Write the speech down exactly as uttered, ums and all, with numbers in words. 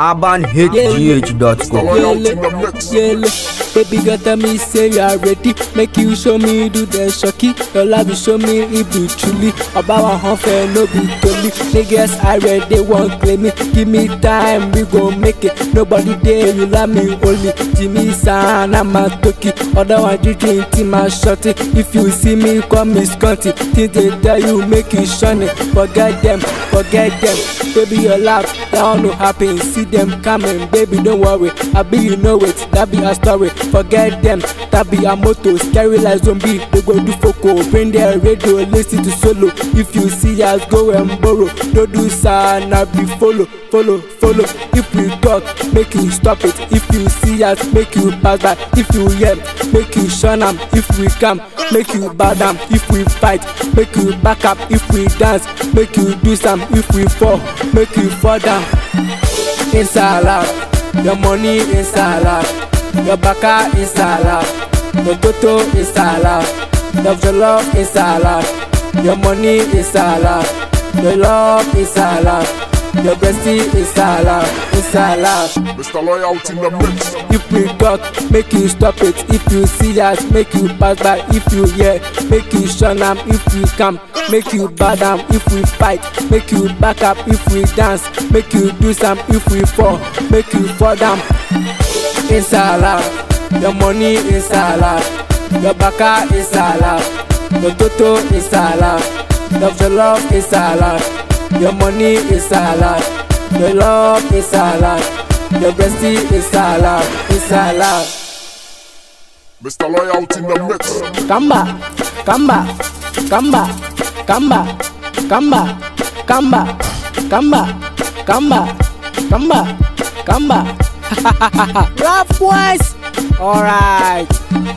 urban h g h dot com. Yele, baby girl tell me say you are ready. Make you show me do the shocky. Your love you show me it be truly. About one half and no be totally. Niggas I read they won't claim me. Give me time we gon' make it. Nobody there you love me only. Jimmy San I'm a toki. Other one you drink till my shorty. If you see me call me skunty. Things they tell you make you shun it. Forget them, forget them. Baby your love that all no happen. See them coming, baby don't worry. I be you know it, that be a story. Forget them, that be a motto. Scary like zombie, they go do foco. Bring their radio, listen to solo. If you see us go and borrow. Don't do sign, I be follow, follow, follow. If we talk, make you stop it. If you see us, make you pass by. If you yell, make you shun them. If we come, make you bow down. If we fight, make you back up. If we dance, make you do some. If we fall, make you fall down. Inside love, your money inside love, your baka inside love, your toto inside love, your love inside love, your money inside love, your love inside love. Your bestie is Allah, is Allah. Mister Loyalty in the mix. If we talk, make you stop it. If you see us, make you pass by. If you hear, make you shun them. If we come, make you bow down. If we fight, make you back up. If we dance, make you do some. If we fall, make you fall down. Inshallah, your money is Allah, your baka is Allah, your toto is Allah, your love is Allah. Your money is Allah, your love is Allah, your bestie is Allah, is Allah. Mister Loyalty in the mix. Come back, come back, come back, come back, come back, come back, come back, come back, come back, come back. Rough boys, alright.